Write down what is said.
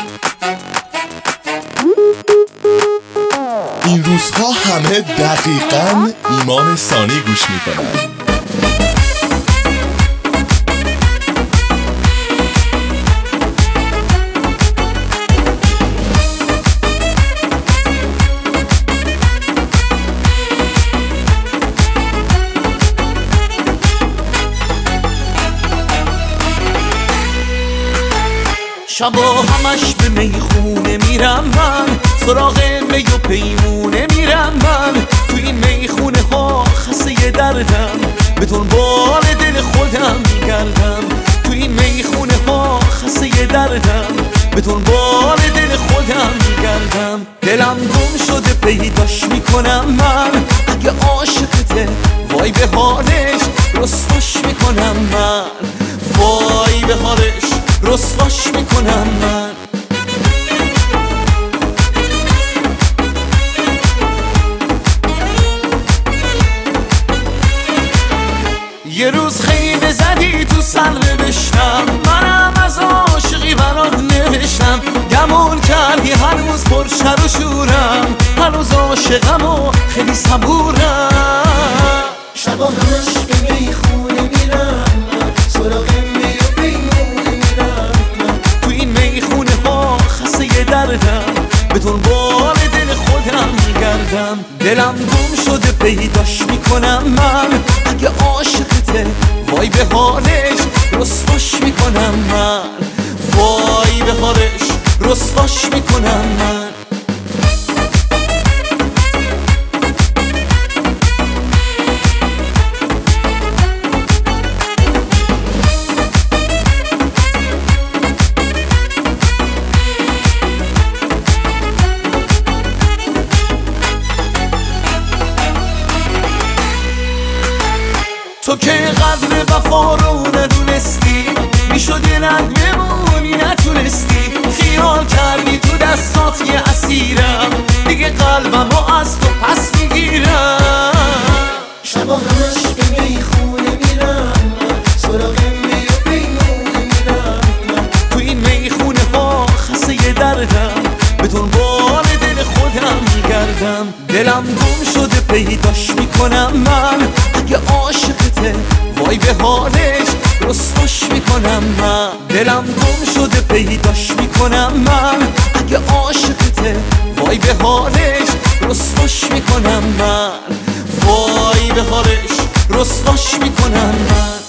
این روزها همه دقیقاً ایمان ثانی گوش میکنن. شبا همش به میخونه میرم من، سراغ می و پیمونه میرم من. تو این میخونه ها خسته دردم، به دنبال دل خودم میگردم. تو این میخونه ها خسته دردم، به دنبال دل خودم میگردم. دلم گم شده پیداش میکنم من، اگه عاشقته وای به حالش رسواش میکنم من. وای به حالش رسواش میکنم من. یه روز خیلی زدی تو سر بشتم، منم از عاشقی برات نوشتم. گمون کردی هر روز پر شر و شورم، هر روز عاشقم و خیلی صبورم. شبا همش به میخونه میرم، سراغ می و پیمونه میرم. تو این میخونه ها خسته دردم، به دنبال دل خودم میگردم. دلم گم شده پیداش میکنم من، اگه عاشقته وای به حالش رسواش میکنم من. وای به حالش رسواش میکنم من. تو که قدر وفا رو ندونستی، میشد یه رنگ بمونی نتونستی. خیال کردی تو دستات یه اسیرم، دیگه قلبمو از تو پس میگیرم. شبا همش به میخونه میرم، سراغ می و پیمونه میرم. تو این میخونه ها خسته دردم، به دنبال دل خودم میگردم. دلم گم شده پیداش میکنم من، اگه عاشقته وای به حالش رسواش میکنم من. دلم گم شده پیداش میکنم من، اگه عاشقته وای به حالش رسواش میکنم من. وای به حالش رسواش میکنم من.